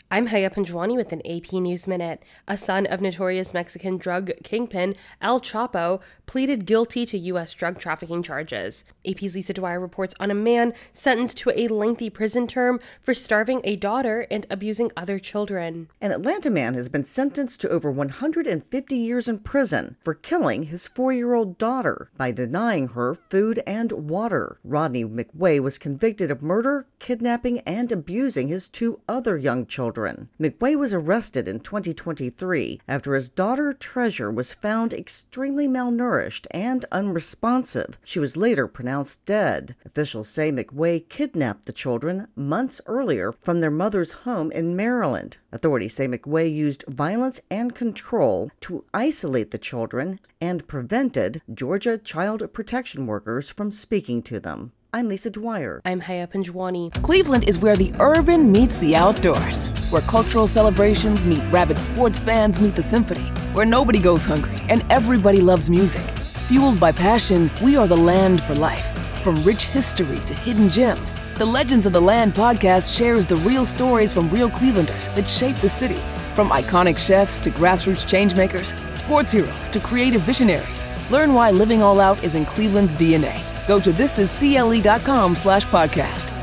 I'm Haya Panjwani with an AP News Minute. A son of notorious Mexican drug kingpin El Chapo pleaded guilty to U.S. drug trafficking charges. AP's Lisa Dwyer reports on a man sentenced to a lengthy prison term for starving a daughter and abusing other children. An Atlanta man has been sentenced to over 150 years in prison for killing his 4-year-old daughter by denying her food and water. Rodney McWay was convicted of murder, kidnapping, and abusing his 2 other young children. McWay was arrested in 2023 after his daughter Treasure was found extremely malnourished and unresponsive. She was later pronounced dead. Officials say McWay kidnapped the children months earlier from their mother's home in Maryland. Authorities say McWay used violence and control to isolate the children and prevented Georgia child protection workers from speaking to them. I'm Lisa Dwyer. I'm Haya Panjwani. Cleveland is where the urban meets the outdoors, where cultural celebrations meet rabid sports fans meet the symphony, where nobody goes hungry and everybody loves music. Fueled by passion, we are the land for life. From rich history to hidden gems, the Legends of the Land podcast shares the real stories from real Clevelanders that shape the city. From iconic chefs to grassroots changemakers, sports heroes to creative visionaries, learn why living all out is in Cleveland's DNA. Go to thisiscle.com/podcast.